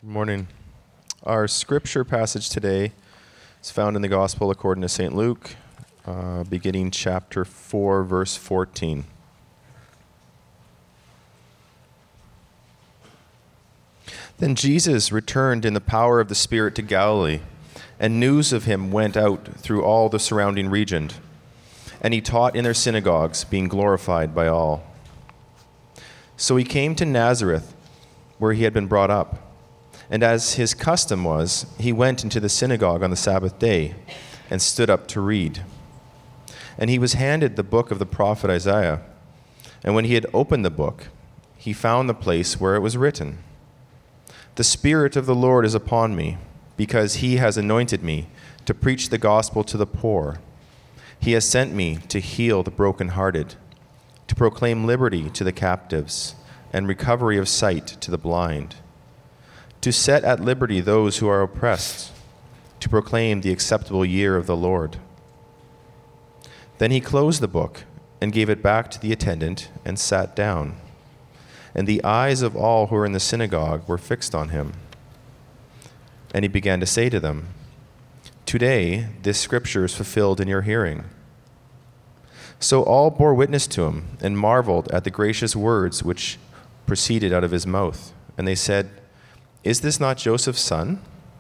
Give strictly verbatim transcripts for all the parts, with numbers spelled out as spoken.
Good morning. Our scripture passage today is found in the Gospel according to Saint Luke, uh, beginning chapter four, verse fourteen. Then Jesus returned in the power of the Spirit to Galilee, and news of him went out through all the surrounding region. And he taught in their synagogues, being glorified by all. So he came to Nazareth, where he had been brought up. And as his custom was, he went into the synagogue on the Sabbath day and stood up to read. And he was handed the book of the prophet Isaiah. And when he had opened the book, he found the place where it was written, "The Spirit of the Lord is upon me, because he has anointed me to preach the gospel to the poor. He has sent me to heal the brokenhearted, to proclaim liberty to the captives, and recovery of sight to the blind, to set at liberty those who are oppressed, to proclaim the acceptable year of the Lord." Then he closed the book and gave it back to the attendant and sat down. And the eyes of all who were in the synagogue were fixed on him. And he began to say to them, "Today this scripture is fulfilled in your hearing." So all bore witness to him and marveled at the gracious words which proceeded out of his mouth. And they said, "Is this not Joseph's son?"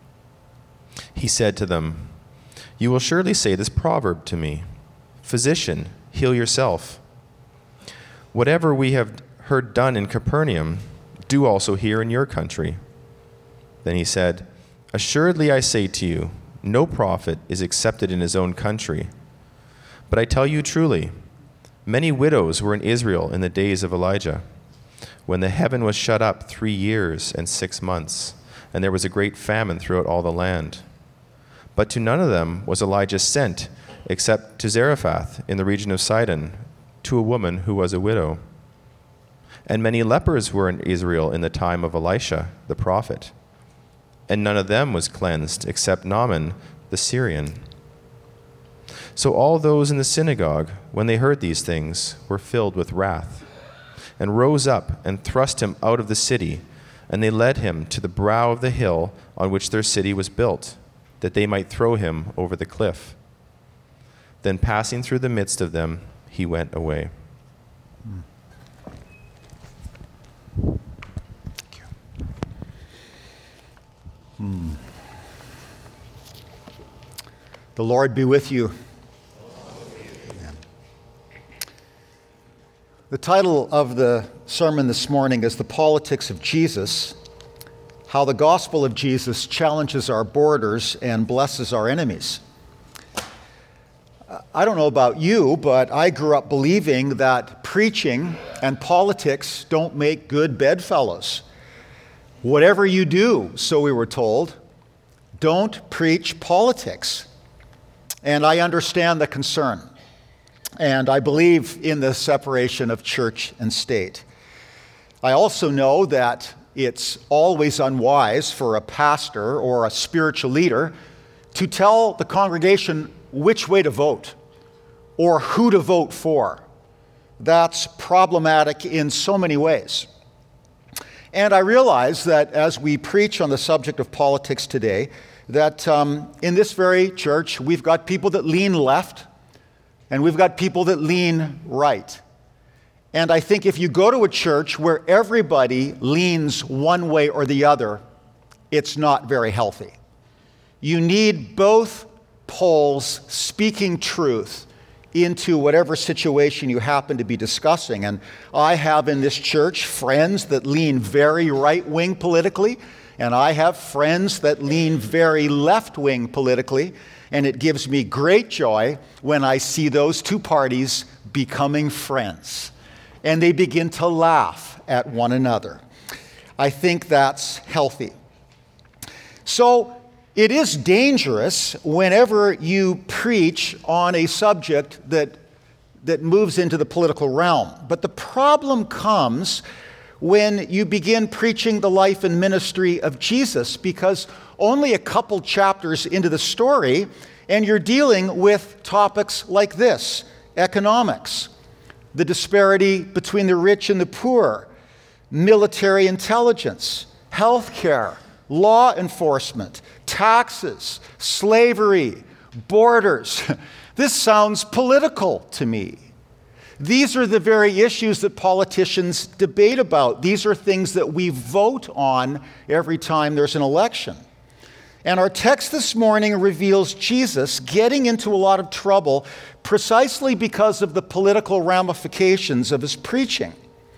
He said to them, "You will surely say this proverb to me, 'Physician, heal yourself.' Whatever we have heard done in Capernaum, do also here in your country." Then he said, "Assuredly I say to you, no prophet is accepted in his own country. But I tell you truly, many widows were in Israel in the days of Elijah, when the heaven was shut up three years and six months, and there was a great famine throughout all the land. But to none of them was Elijah sent, except to Zarephath in the region of Sidon, to a woman who was a widow. And many lepers were in Israel in the time of Elisha the prophet, and none of them was cleansed, except Naaman the Syrian." So all those in the synagogue, when they heard these things, were filled with wrath, and rose up and thrust him out of the city, and they led him to the brow of the hill on which their city was built, that they might throw him over the cliff. Then passing through the midst of them, he went away. Thank you. Hmm. The Lord be with you. Amen. The title of the sermon this morning is "The Politics of Jesus: How the Gospel of Jesus Challenges Our Borders and Blesses Our Enemies." I don't know about you, but I grew up believing that preaching and politics don't make good bedfellows. Whatever you do, so we were told, don't preach politics. And I understand the concern. And I believe in the separation of church and state. I also know that it's always unwise for a pastor or a spiritual leader to tell the congregation which way to vote or who to vote for. That's problematic in so many ways. And I realize that as we preach on the subject of politics today, that um, in this very church, we've got people that lean left and we've got people that lean right. And I think if you go to a church where everybody leans one way or the other, it's not very healthy. You need both poles speaking truth into whatever situation you happen to be discussing. And I have in this church friends that lean very right-wing politically, and I have friends that lean very left-wing politically, and it gives me great joy when I see those two parties becoming friends, and they begin to laugh at one another. I think that's healthy. So, it is dangerous whenever you preach on a subject that, that moves into the political realm. But the problem comes when you begin preaching the life and ministry of Jesus, because only a couple chapters into the story, and you're dealing with topics like this: economics, the disparity between the rich and the poor, military intelligence, health care, law enforcement, taxes, slavery, borders. This sounds political to me. These are the very issues that politicians debate about. These are things that we vote on every time there's an election. And our text this morning reveals Jesus getting into a lot of trouble precisely because of the political ramifications of his preaching.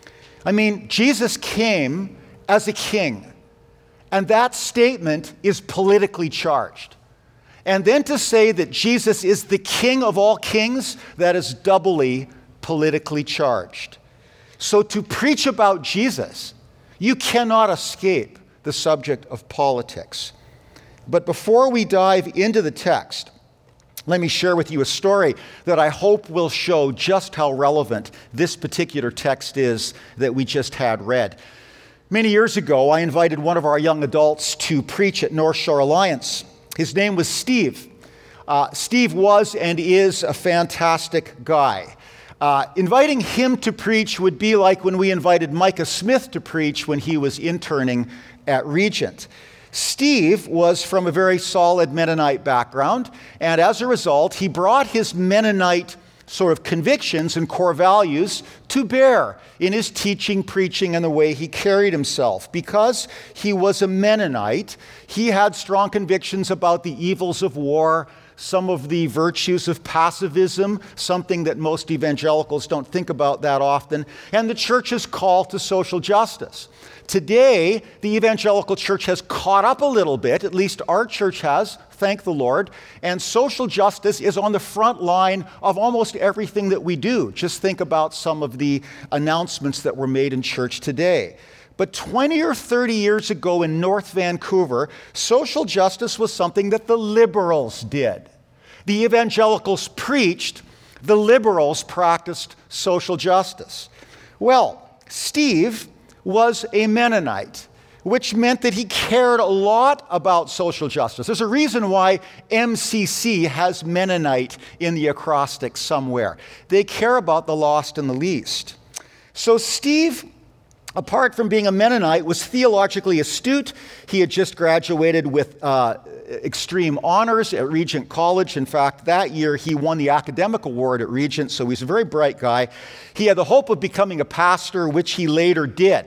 I mean, Jesus came as a king, and that statement is politically charged. And then to say that Jesus is the King of all kings, that is doubly politically charged. So to preach about Jesus, you cannot escape the subject of politics. But before we dive into the text, let me share with you a story that I hope will show just how relevant this particular text is that we just had read. Many years ago, I invited one of our young adults to preach at North Shore Alliance. His name was Steve. Uh, Steve was and is a fantastic guy. Uh, inviting him to preach would be like when we invited Micah Smith to preach when he was interning at Regent. Steve was from a very solid Mennonite background, and as a result, he brought his Mennonite sort of convictions and core values to bear in his teaching, preaching, and the way he carried himself. Because he was a Mennonite, he had strong convictions about the evils of war, some of the virtues of pacifism, something that most evangelicals don't think about that often, and the church's call to social justice. Today, the evangelical church has caught up a little bit, at least our church has, thank the Lord, and social justice is on the front line of almost everything that we do. Just think about some of the announcements that were made in church today. But twenty or thirty years ago in North Vancouver, social justice was something that the liberals did. The evangelicals preached, the liberals practiced social justice. Well, Steve was a Mennonite, which meant that he cared a lot about social justice. There's a reason why M C C has Mennonite in the acrostic somewhere. They care about the lost and the least. So Steve, apart from being a Mennonite, was theologically astute. He had just graduated with uh, extreme honors at Regent College. In fact, that year he won the academic award at Regent, so he's a very bright guy. He had the hope of becoming a pastor, which he later did.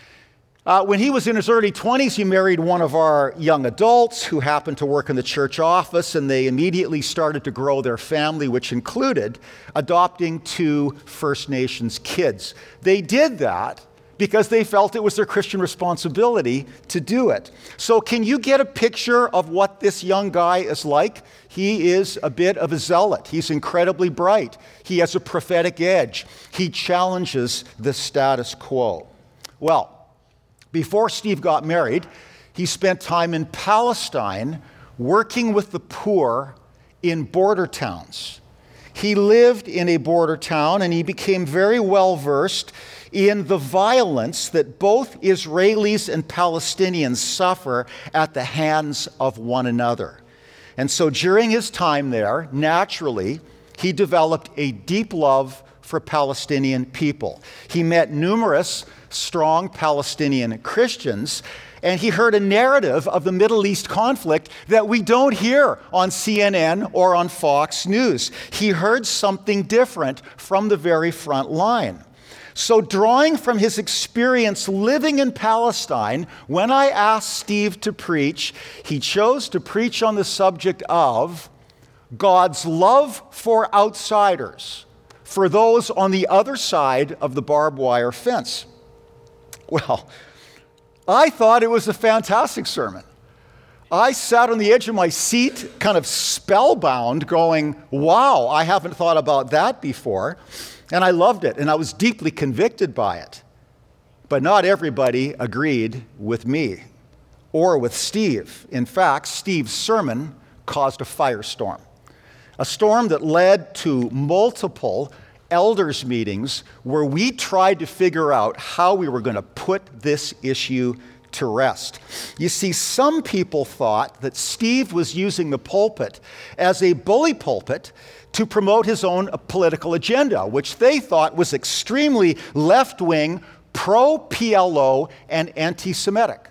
Uh, when he was in his early twenties, he married one of our young adults who happened to work in the church office, and they immediately started to grow their family, which included adopting two First Nations kids. They did that because they felt it was their Christian responsibility to do it. So can you get a picture of what this young guy is like? He is a bit of a zealot. He's incredibly bright. He has a prophetic edge. He challenges the status quo. Well, before Steve got married, he spent time in Palestine working with the poor in border towns. He lived in a border town and he became very well versed in the violence that both Israelis and Palestinians suffer at the hands of one another. And so during his time there, naturally, he developed a deep love for Palestinian people. He met numerous strong Palestinian Christians, and he heard a narrative of the Middle East conflict that we don't hear on C N N or on Fox News. He heard something different from the very front line. So drawing from his experience living in Palestine, when I asked Steve to preach, he chose to preach on the subject of God's love for outsiders, for those on the other side of the barbed wire fence. Well, I thought it was a fantastic sermon. I sat on the edge of my seat, kind of spellbound, going, wow, I haven't thought about that before. And I loved it, and I was deeply convicted by it. But not everybody agreed with me or with Steve. In fact, Steve's sermon caused a firestorm, a storm that led to multiple elders' meetings where we tried to figure out how we were going to put this issue to rest. You see, some people thought that Steve was using the pulpit as a bully pulpit to promote his own political agenda, which they thought was extremely left-wing, pro-P L O, and anti-Semitic.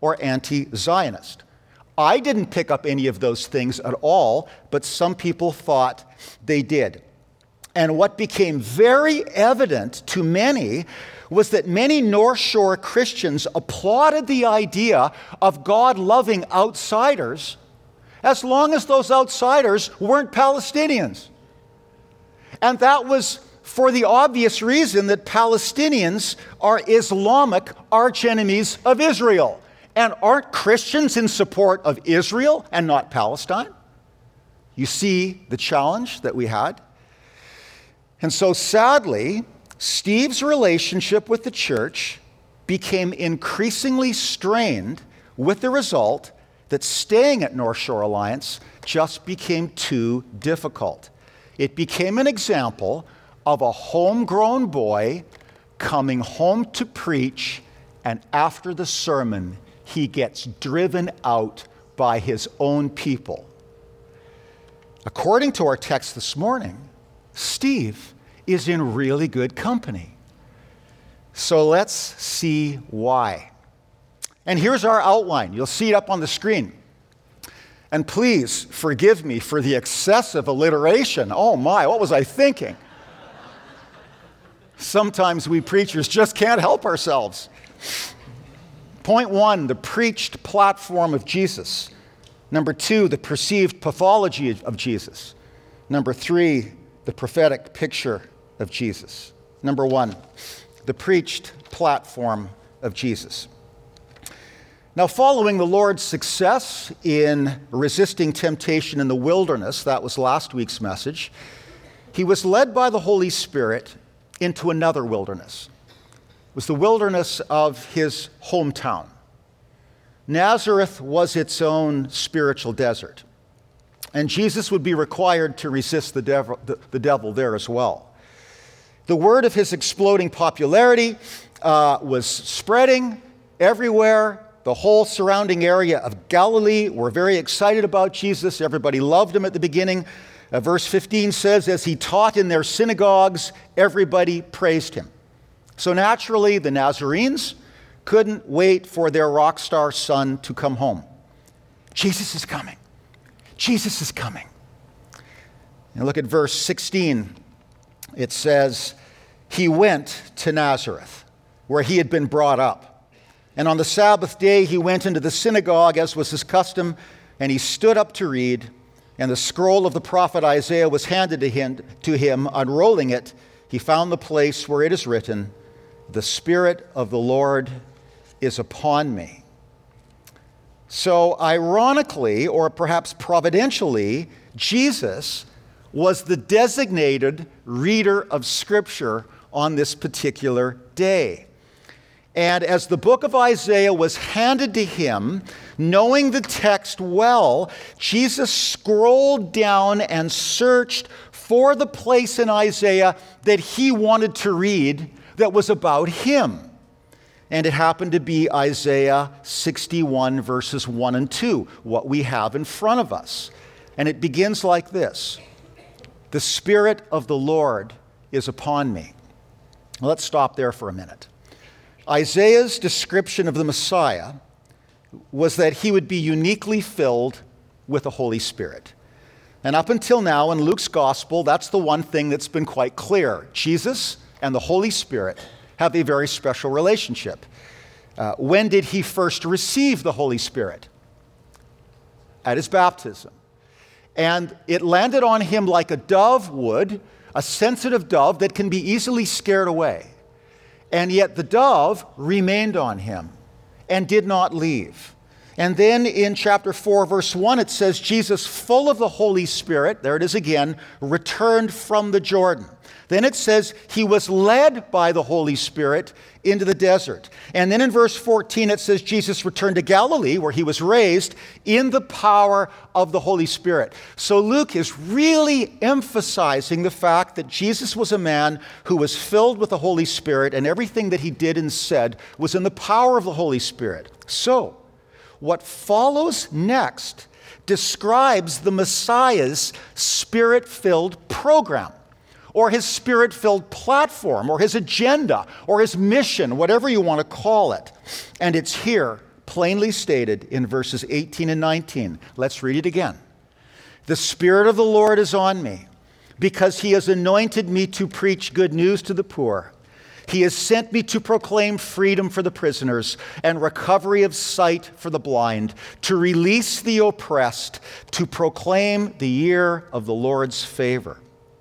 or anti-Zionist. I didn't pick up any of those things at all, but some people thought they did. And what became very evident to many was that many North Shore Christians applauded the idea of God loving outsiders as long as those outsiders weren't Palestinians. And that was for the obvious reason that Palestinians are Islamic archenemies of Israel. And aren't Christians in support of Israel and not Palestine? You see the challenge that we had? And so sadly, Steve's relationship with the church became increasingly strained, with the result that staying at North Shore Alliance just became too difficult. It became an example of a homegrown boy coming home to preach, and after the sermon, he gets driven out by his own people. According to our text this morning, Steve is in really good company. So let's see why. And here's our outline. You'll see it up on the screen. And please forgive me for the excessive alliteration. Oh my, what was I thinking? Sometimes we preachers just can't help ourselves. Point one, the preached platform of Jesus. Number two, the perceived pathology of Jesus. Number three, the prophetic picture of Jesus. Number one, the preached platform of Jesus. Now, following the Lord's success in resisting temptation in the wilderness, that was last week's message, he was led by the Holy Spirit into another wilderness. It was the wilderness of his hometown. Nazareth was its own spiritual desert, and Jesus would be required to resist the devil, the, the devil there as well. The word of his exploding popularity uh, was spreading everywhere. The whole surrounding area of Galilee were very excited about Jesus. Everybody loved him at the beginning. Uh, verse fifteen says, as he taught in their synagogues, everybody praised him. So naturally, the Nazarenes couldn't wait for their rock star son to come home. Jesus is coming. Jesus is coming. And look at verse sixteen. It says, he went to Nazareth, where he had been brought up. And on the Sabbath day, he went into the synagogue, as was his custom, and he stood up to read. And the scroll of the prophet Isaiah was handed to him. To him. Unrolling it, he found the place where it is written, the Spirit of the Lord is upon me. So ironically, or perhaps providentially, Jesus was the designated reader of Scripture on this particular day. And as the book of Isaiah was handed to him, knowing the text well, Jesus scrolled down and searched for the place in Isaiah that he wanted to read that was about him. And it happened to be Isaiah sixty-one, verses one and two, what we have in front of us. And it begins like this. The Spirit of the Lord is upon me. Let's stop there for a minute. Isaiah's description of the Messiah was that he would be uniquely filled with the Holy Spirit. And up until now in Luke's gospel, that's the one thing that's been quite clear. Jesus and the Holy Spirit have a very special relationship. Uh, when did he first receive the Holy Spirit? At his baptism. And it landed on him like a dove would, a sensitive dove that can be easily scared away. And yet the dove remained on him and did not leave. And then in chapter four, verse one, it says, Jesus, full of the Holy Spirit, there it is again, returned from the Jordan. Then it says he was led by the Holy Spirit into the desert. And then in verse fourteen, it says Jesus returned to Galilee, where he was raised in the power of the Holy Spirit. So Luke is really emphasizing the fact that Jesus was a man who was filled with the Holy Spirit, and everything that he did and said was in the power of the Holy Spirit. So what follows next describes the Messiah's Spirit-filled program, or his Spirit-filled platform, or his agenda, or his mission, whatever you want to call it. And it's here, plainly stated in verses eighteen and nineteen. Let's read it again. The Spirit of the Lord is on me, because he has anointed me to preach good news to the poor. He has sent me to proclaim freedom for the prisoners and recovery of sight for the blind, to release the oppressed, to proclaim the year of the Lord's favor.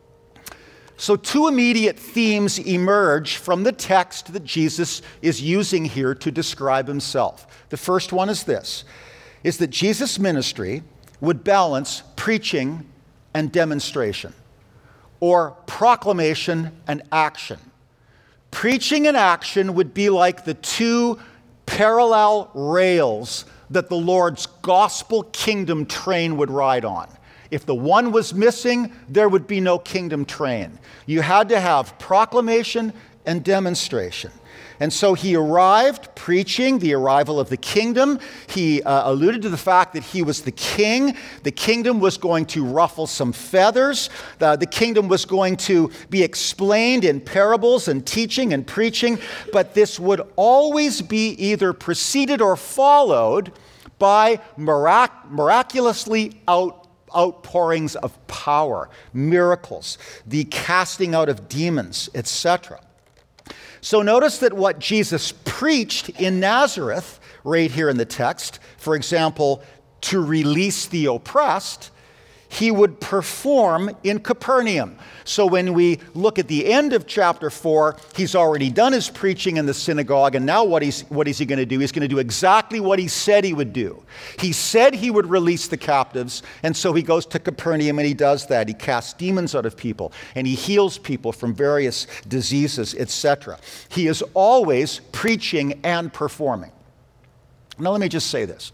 So two immediate themes emerge from the text that Jesus is using here to describe himself. The first one is this, is that Jesus' ministry would balance preaching and demonstration, or proclamation and action. Preaching and action would be like the two parallel rails that the Lord's gospel kingdom train would ride on. If the one was missing, there would be no kingdom train. You had to have proclamation and demonstration. And so he arrived preaching the arrival of the kingdom. He uh, alluded to the fact that he was the king. The kingdom was going to ruffle some feathers. The, the kingdom was going to be explained in parables and teaching and preaching. But this would always be either preceded or followed by mirac- miraculously out outpourings of power, miracles, the casting out of demons, et cetera. So notice that what Jesus preached in Nazareth, right here in the text, for example, to release the oppressed, he would perform in Capernaum. So when we look at the end of chapter four, he's already done his preaching in the synagogue, and now what, he's, what is he going to do? He's going to do exactly what he said he would do. He said he would release the captives, and so he goes to Capernaum and he does that. He casts demons out of people, and he heals people from various diseases, et cetera. He is always preaching and performing. Now let me just say this.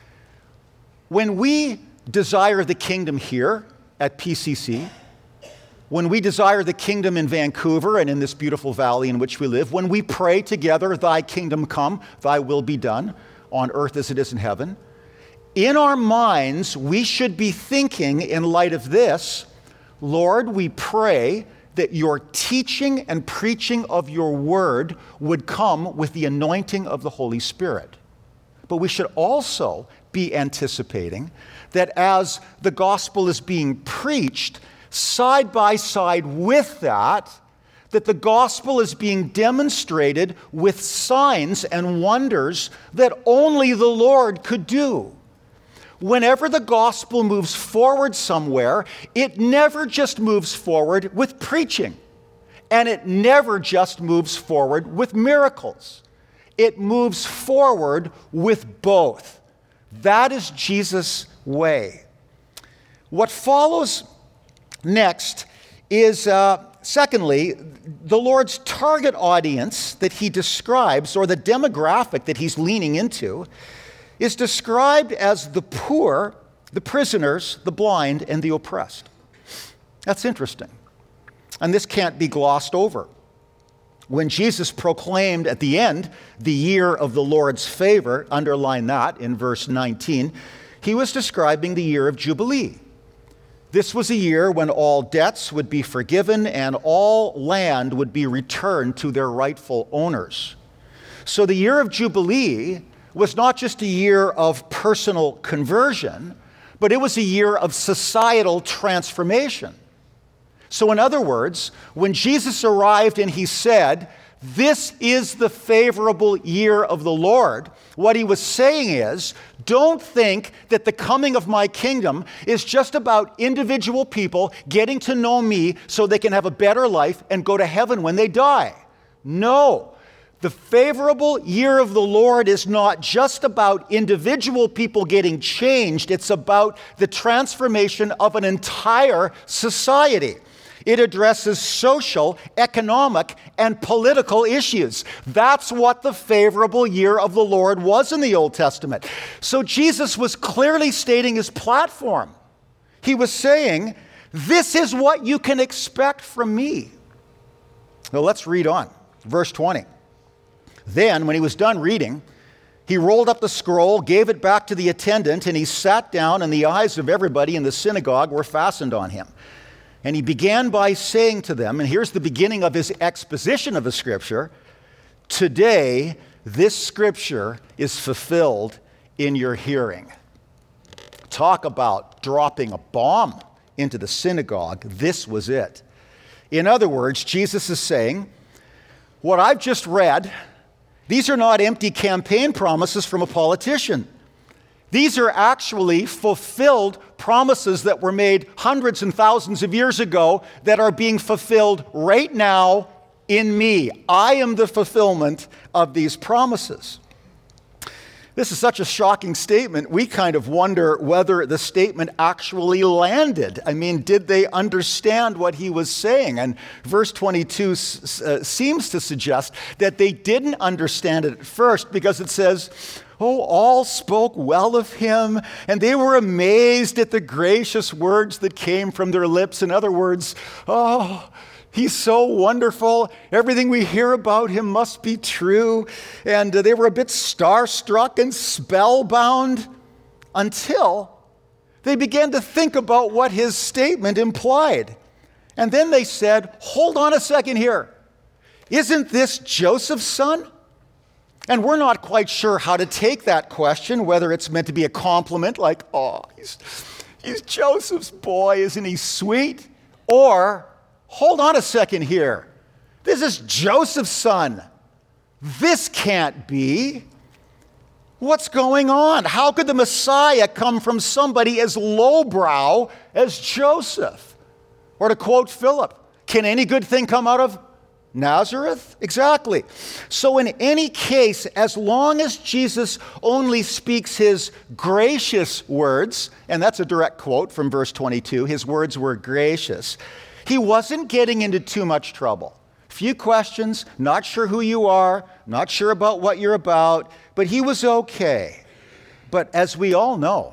When we desire the kingdom here at P C C, when we desire the kingdom in Vancouver and in this beautiful valley in which we live, when we pray together, thy kingdom come, thy will be done on earth as it is in heaven, in our minds, we should be thinking in light of this, Lord, we pray that your teaching and preaching of your word would come with the anointing of the Holy Spirit. But we should also be anticipating that as the gospel is being preached, side by side with that, that the gospel is being demonstrated with signs and wonders that only the Lord could do. Whenever the gospel moves forward somewhere, it never just moves forward with preaching, and it never just moves forward with miracles. It moves forward with both. That is Jesus' way. What follows next is, uh, secondly, the Lord's target audience that he describes, or the demographic that he's leaning into, is described as the poor, the prisoners, the blind, and the oppressed. That's interesting. And this can't be glossed over. When Jesus proclaimed at the end the year of the Lord's favor, underline that in verse nineteen, he was describing the year of Jubilee. This was a year when all debts would be forgiven and all land would be returned to their rightful owners. So the year of Jubilee was not just a year of personal conversion, but it was a year of societal transformation. So in other words, when Jesus arrived and he said, "This is the favorable year of the Lord," what he was saying is, don't think that the coming of my kingdom is just about individual people getting to know me so they can have a better life and go to heaven when they die. No. The favorable year of the Lord is not just about individual people getting changed. It's about the transformation of an entire society. It addresses social, economic, and political issues. That's what the favorable year of the Lord was in the Old Testament. So Jesus was clearly stating his platform. He was saying, this is what you can expect from me. Now let's read on. Verse twenty. Then, when he was done reading, he rolled up the scroll, gave it back to the attendant, and he sat down, and the eyes of everybody in the synagogue were fastened on him. And he began by saying to them, and here's the beginning of his exposition of the scripture, "Today, this scripture is fulfilled in your hearing. Talk about dropping a bomb into the synagogue. This was it. In other words, Jesus is saying, what I've just read, these are not empty campaign promises from a politician. These are actually fulfilled promises that were made hundreds and thousands of years ago that are being fulfilled right now in me. I am the fulfillment of these promises. This is such a shocking statement, we kind of wonder whether the statement actually landed. I mean, did they understand what he was saying? And verse twenty-two s- uh, seems to suggest that they didn't understand it at first, because it says, oh, all spoke well of him, and they were amazed at the gracious words that came from their lips. In other words, oh, he's so wonderful. Everything we hear about him must be true. And uh, they were a bit starstruck and spellbound until they began to think about what his statement implied. And then they said, hold on a second here. Isn't this Joseph's son? And we're not quite sure how to take that question, whether it's meant to be a compliment, like, oh, he's, he's Joseph's boy, isn't he sweet? Or, hold on a second here. This is Joseph's son. This can't be. What's going on? How could the Messiah come from somebody as lowbrow as Joseph? Or to quote Philip, can any good thing come out of Nazareth? Exactly. So in any case, as long as Jesus only speaks his gracious words, and that's a direct quote from verse twenty-two, his words were gracious, he wasn't getting into too much trouble. Few questions, not sure who you are, not sure about what you're about, but he was okay. But as we all know,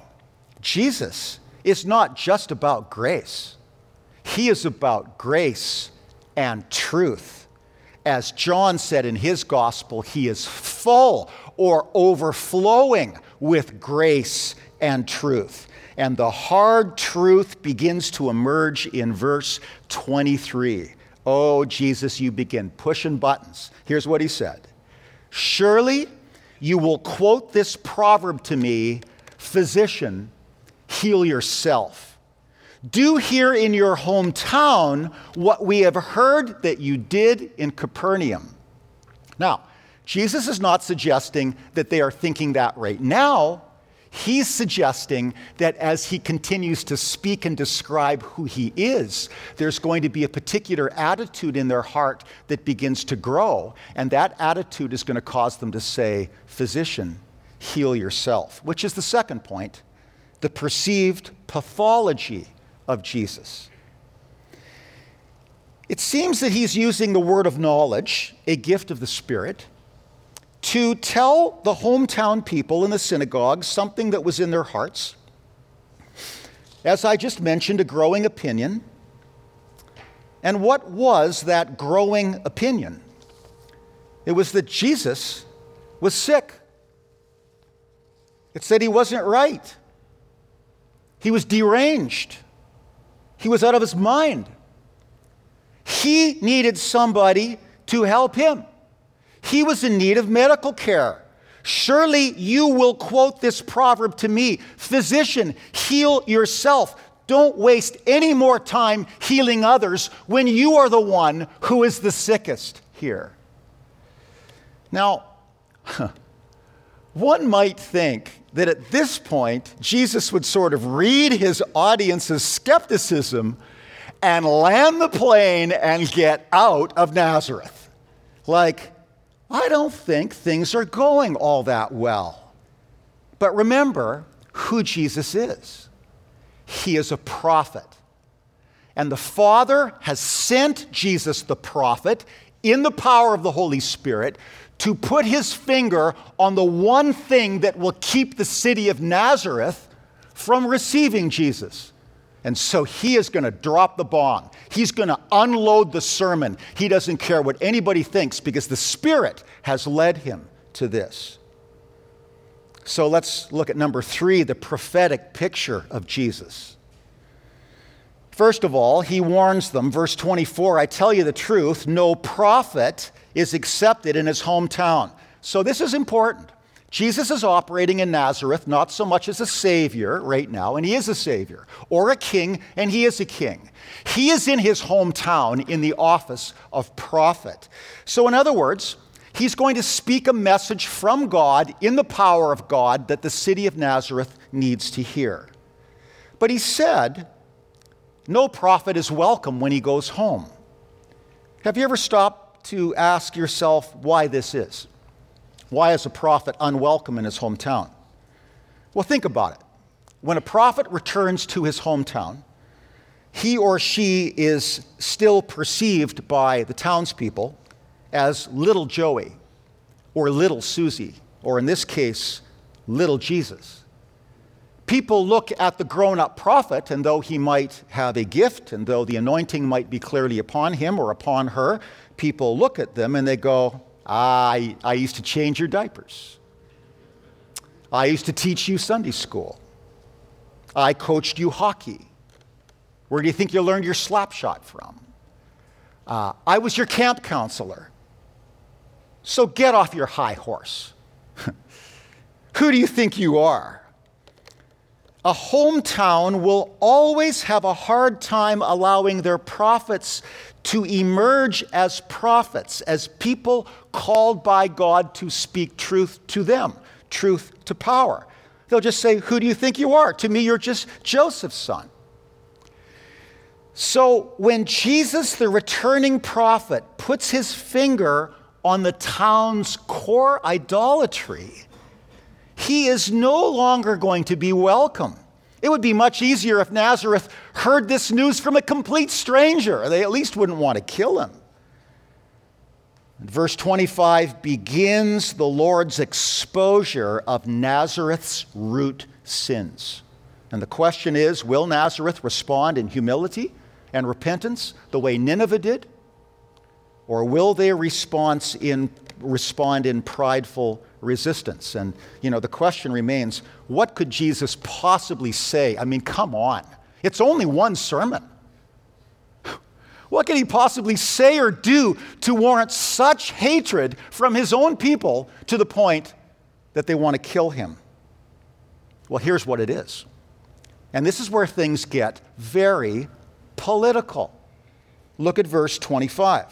Jesus is not just about grace. He is about grace and truth. As John said in his gospel, he is full or overflowing with grace and truth. And the hard truth begins to emerge in verse twenty-three. Oh, Jesus, you begin pushing buttons. Here's what he said. Surely you will quote this proverb to me, physician, heal yourself. Do here in your hometown what we have heard that you did in Capernaum. Now, Jesus is not suggesting that they are thinking that right now. He's suggesting that as he continues to speak and describe who he is, there's going to be a particular attitude in their heart that begins to grow, and that attitude is going to cause them to say, physician, heal yourself, which is the second point, the perceived pathology of Jesus. It seems that he's using the word of knowledge, a gift of the Spirit, to tell the hometown people in the synagogue something that was in their hearts. As I just mentioned, a growing opinion. And what was that growing opinion? It was that Jesus was sick. It said he wasn't right. He was deranged. He was out of his mind. He needed somebody to help him. He was in need of medical care. Surely you will quote this proverb to me, physician, heal yourself. Don't waste any more time healing others when you are the one who is the sickest here. Now, one might think that at this point, Jesus would sort of read his audience's skepticism and land the plane and get out of Nazareth. Like, I don't think things are going all that well. But remember who Jesus is. He is a prophet. And the Father has sent Jesus the prophet in the power of the Holy Spirit to put his finger on the one thing that will keep the city of Nazareth from receiving Jesus. And so he is going to drop the bomb. He's going to unload the sermon. He doesn't care what anybody thinks because the Spirit has led him to this. So let's look at number three, the prophetic picture of Jesus. First of all, he warns them, verse twenty-four, I tell you the truth, no prophet is accepted in his hometown. So this is important. Jesus is operating in Nazareth not so much as a savior right now, and he is a savior, or a king, and he is a king. He is in his hometown in the office of prophet. So in other words, he's going to speak a message from God in the power of God that the city of Nazareth needs to hear. But he said, no prophet is welcome when he goes home. Have you ever stopped to ask yourself why this is? Why is a prophet unwelcome in his hometown? Well, think about it. When a prophet returns to his hometown, he or she is still perceived by the townspeople as little Joey or little Susie, or in this case, little Jesus. People look at the grown-up prophet, and though he might have a gift, and though the anointing might be clearly upon him or upon her, people look at them and they go, I, I used to change your diapers. I used to teach you Sunday school. I coached you hockey. Where do you think you learned your slap shot from? Uh, I was your camp counselor. So get off your high horse. Who do you think you are? A hometown will always have a hard time allowing their prophets to emerge as prophets, as people called by God to speak truth to them, truth to power. They'll just say, who do you think you are? To me, you're just Joseph's son. So when Jesus, the returning prophet, puts his finger on the town's core idolatry, he is no longer going to be welcome. It would be much easier if Nazareth heard this news from a complete stranger. They at least wouldn't want to kill him. Verse twenty-five begins the Lord's exposure of Nazareth's root sins. And the question is, will Nazareth respond in humility and repentance the way Nineveh did? Or will they response in, respond in prideful resistance? And, you know, the question remains, what could Jesus possibly say? I mean, come on. It's only one sermon. What could he possibly say or do to warrant such hatred from his own people to the point that they want to kill him? Well, here's what it is. And this is where things get very political. Look at verse twenty-five.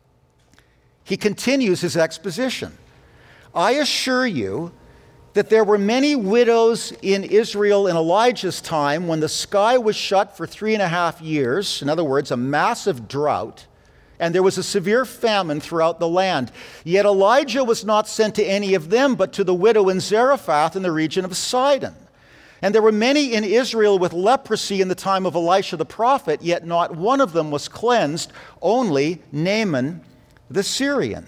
He continues his exposition. I assure you that there were many widows in Israel in Elijah's time when the sky was shut for three and a half years, in other words, a massive drought, and there was a severe famine throughout the land. Yet Elijah was not sent to any of them, but to the widow in Zarephath in the region of Sidon. And there were many in Israel with leprosy in the time of Elisha the prophet, yet not one of them was cleansed, only Naaman the Syrian.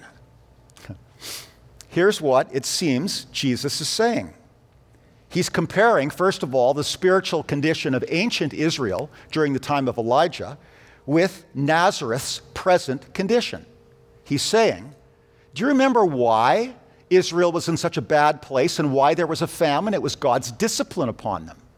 Here's what it seems Jesus is saying. He's comparing, first of all, the spiritual condition of ancient Israel during the time of Elijah with Nazareth's present condition. He's saying, do you remember why Israel was in such a bad place and why there was a famine? It was God's discipline upon them.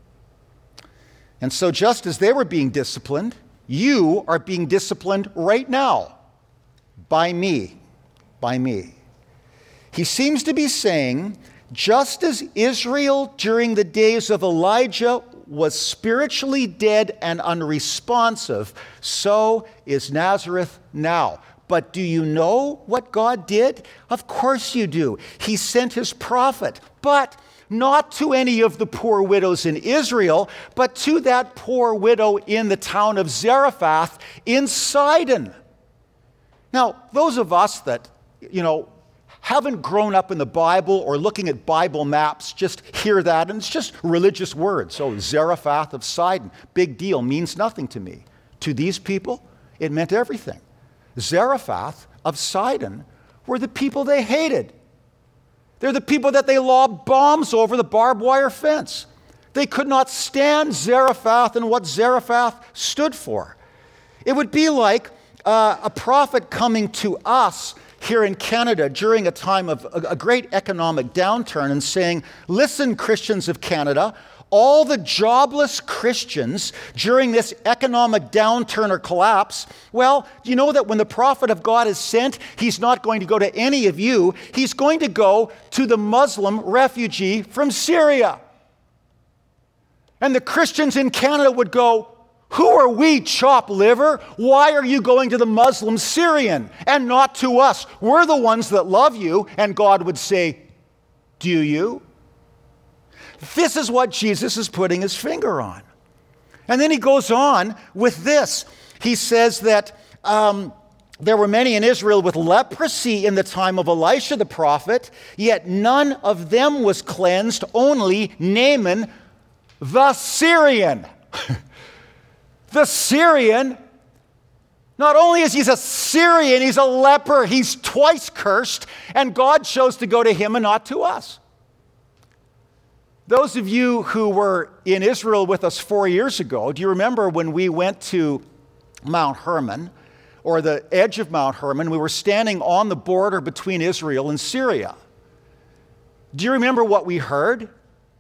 And so just as they were being disciplined, you are being disciplined right now by me, by me. He seems to be saying, just as Israel during the days of Elijah was spiritually dead and unresponsive, so is Nazareth now. But do you know what God did? Of course you do. He sent his prophet, but not to any of the poor widows in Israel, but to that poor widow in the town of Zarephath in Sidon. Now, those of us that, you know, haven't grown up in the Bible or looking at Bible maps just hear that, and it's just religious words. Oh, Zarephath of Sidon, big deal, means nothing to me. To these people, it meant everything. Zarephath of Sidon were the people they hated. They're the people that they lobbed bombs over the barbed wire fence. They could not stand Zarephath and what Zarephath stood for. It would be like uh, a prophet coming to us here in Canada during a time of a, a great economic downturn and saying, listen, Christians of Canada, all the jobless Christians during this economic downturn or collapse, well, you know that when the prophet of God is sent, he's not going to go to any of you. He's going to go to the Muslim refugee from Syria. And the Christians in Canada would go, who are we, chop liver? Why are you going to the Muslim Syrian and not to us? We're the ones that love you. And God would say, do you? This is what Jesus is putting his finger on. And then he goes on with this. He says that um, there were many in Israel with leprosy in the time of Elisha the prophet, yet none of them was cleansed, only Naaman the Syrian. The Syrian, not only is he a Syrian, he's a leper. He's twice cursed, and God chose to go to him and not to us. Those of you who were in Israel with us four years ago, do you remember when we went to Mount Hermon, or the edge of Mount Hermon? We were standing on the border between Israel and Syria. Do you remember what we heard?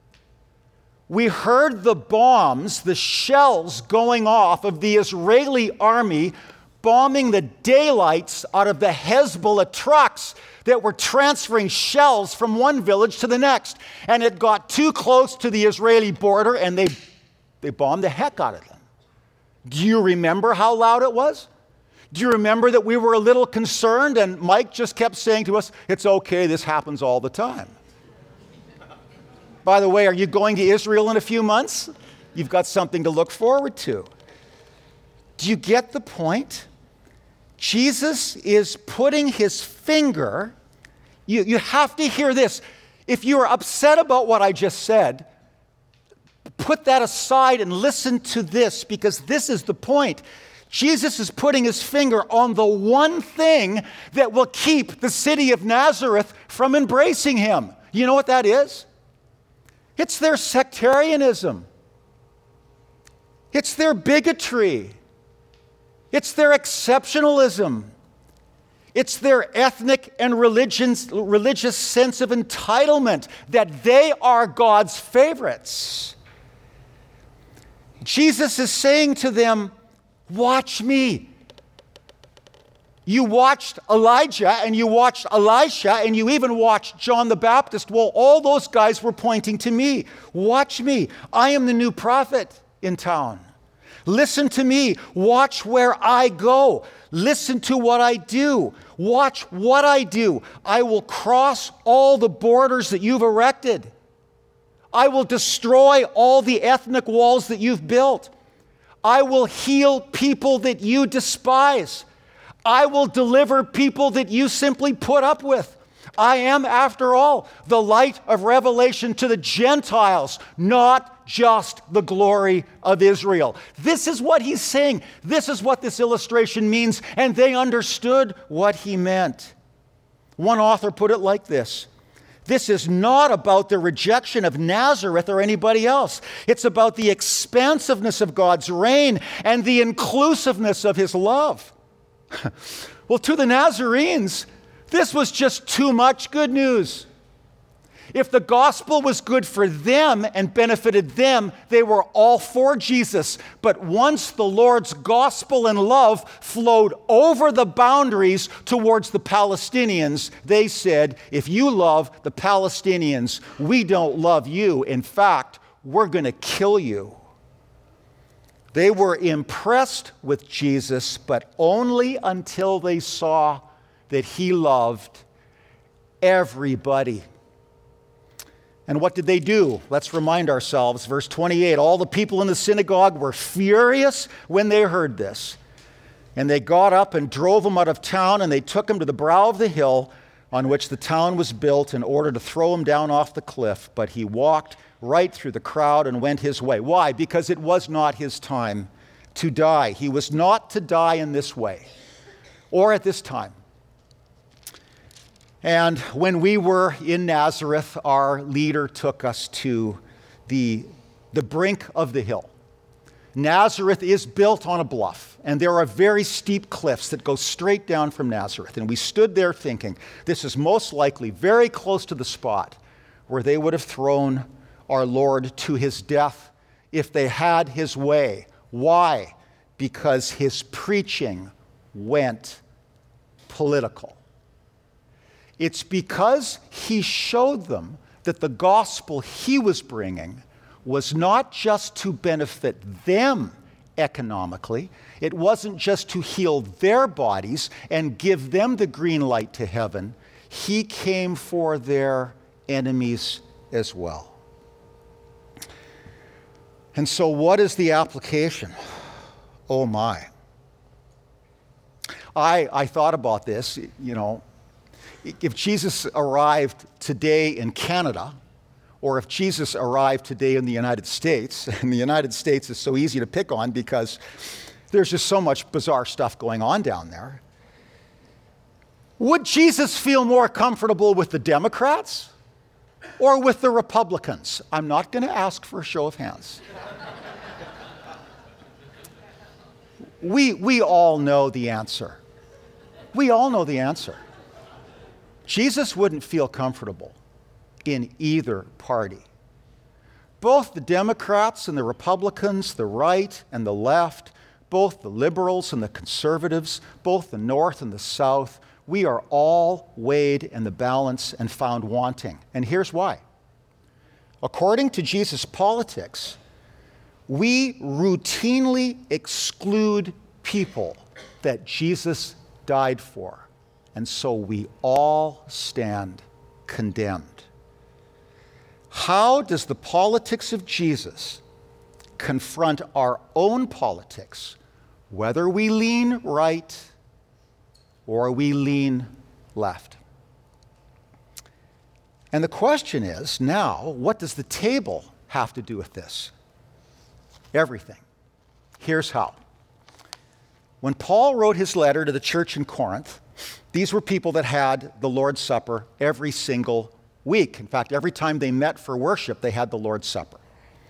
We heard the bombs, the shells going off of the Israeli army bombing the daylights out of the Hezbollah trucks that were transferring shells from one village to the next. And it got too close to the Israeli border and they, they bombed the heck out of them. Do you remember how loud it was? Do you remember that we were a little concerned and Mike just kept saying to us, it's okay, this happens all the time. By the way, are you going to Israel in a few months? You've got something to look forward to. Do you get the point? Jesus is putting his finger. You, you have to hear this. If you are upset about what I just said, put that aside and listen to this, because this is the point. Jesus is putting his finger on the one thing that will keep the city of Nazareth from embracing him. You know what that is? It's their sectarianism. It's their bigotry. It's their exceptionalism. It's their ethnic and religions, religious sense of entitlement that they are God's favorites. Jesus is saying to them, watch me. You watched Elijah and you watched Elisha and you even watched John the Baptist. Well, all those guys were pointing to me. Watch me. I am the new prophet in town. Listen to me. Watch where I go. Listen to what I do. Watch what I do. I will cross all the borders that you've erected. I will destroy all the ethnic walls that you've built. I will heal people that you despise. I will deliver people that you simply put up with. I am, after all, the light of revelation to the Gentiles, not just the glory of Israel. This is what he's saying. This is what this illustration means, and they understood what he meant. One author put it like this: this is not about the rejection of Nazareth or anybody else. It's about the expansiveness of God's reign and the inclusiveness of his love. Well, to the Nazarenes, this was just too much good news. If the gospel was good for them and benefited them, they were all for Jesus. But once the Lord's gospel and love flowed over the boundaries towards the Palestinians, they said, if you love the Palestinians, we don't love you. In fact, we're going to kill you. They were impressed with Jesus, but only until they saw that he loved everybody. And what did they do? Let's remind ourselves. Verse twenty-eight, all the people in the synagogue were furious when they heard this. And they got up and drove him out of town, and they took him to the brow of the hill on which the town was built in order to throw him down off the cliff. But he walked right through the crowd and went his way. Why? Because it was not his time to die. He was not to die in this way or at this time. And when we were in Nazareth, our leader took us to the, the brink of the hill. Nazareth is built on a bluff, and there are very steep cliffs that go straight down from Nazareth. And we stood there thinking, this is most likely very close to the spot where they would have thrown our Lord to his death if they had his way. Why? Because his preaching went political. It's because he showed them that the gospel he was bringing was not just to benefit them economically. It wasn't just to heal their bodies and give them the green light to heaven. He came for their enemies as well. And so what is the application? Oh my. I, I thought about this, you know, if Jesus arrived today in Canada, or if Jesus arrived today in the United States, and the United States is so easy to pick on because there's just so much bizarre stuff going on down there, would Jesus feel more comfortable with the Democrats or with the Republicans? I'm not going to ask for a show of hands. We, we all know the answer. We all know the answer. Jesus wouldn't feel comfortable in either party. Both the Democrats and the Republicans, the right and the left, both the liberals and the conservatives, both the North and the South, we are all weighed in the balance and found wanting. And here's why. According to Jesus' politics, we routinely exclude people that Jesus died for. And so we all stand condemned. How does the politics of Jesus confront our own politics, whether we lean right or we lean left? And the question is now, what does the table have to do with this? Everything. Here's how. When Paul wrote his letter to the church in Corinth, these were people that had the Lord's Supper every single week. In fact, every time they met for worship, they had the Lord's Supper.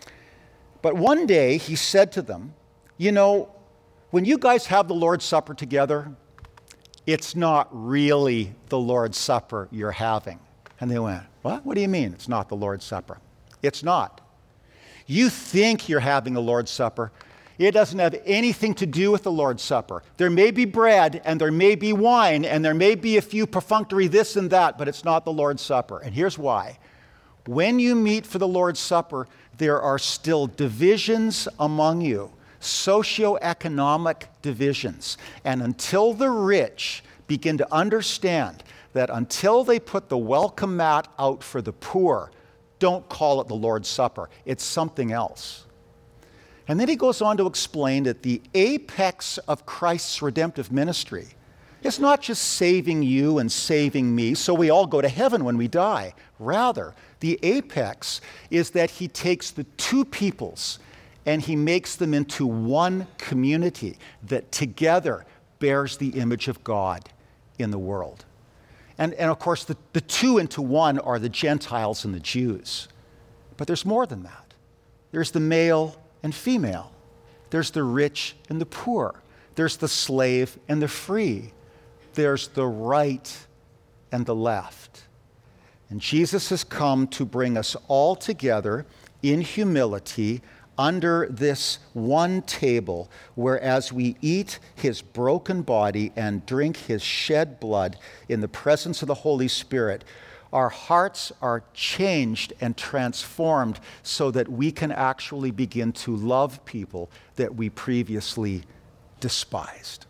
But one day he said to them, you know, when you guys have the Lord's Supper together, it's not really the Lord's Supper you're having. And they went, what? What do you mean it's not the Lord's Supper? It's not. You think you're having the Lord's Supper. It doesn't have anything to do with the Lord's Supper. There may be bread, and there may be wine, and there may be a few perfunctory this and that, but it's not the Lord's Supper. And here's why. When you meet for the Lord's Supper, there are still divisions among you, socioeconomic divisions. And until the rich begin to understand that until they put the welcome mat out for the poor, don't call it the Lord's Supper. It's something else. And then he goes on to explain that the apex of Christ's redemptive ministry is not just saving you and saving me so we all go to heaven when we die. Rather, the apex is that he takes the two peoples and he makes them into one community that together bears the image of God in the world. And, and of course, the, the two into one are the Gentiles and the Jews. But there's more than that. There's the male and female. There's the rich and the poor. There's the slave and the free. There's the right and the left. And Jesus has come to bring us all together in humility under this one table, where as we eat his broken body and drink his shed blood in the presence of the Holy Spirit, our hearts are changed and transformed so that we can actually begin to love people that we previously despised.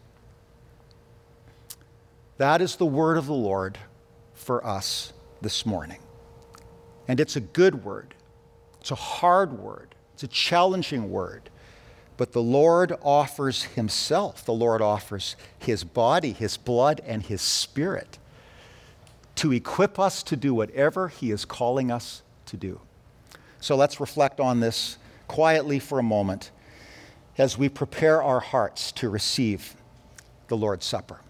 That is the word of the Lord for us this morning. And it's a good word. It's a hard word. It's a challenging word. But the Lord offers himself. The Lord offers his body, his blood, and his spirit to equip us to do whatever he is calling us to do. So let's reflect on this quietly for a moment as we prepare our hearts to receive the Lord's Supper.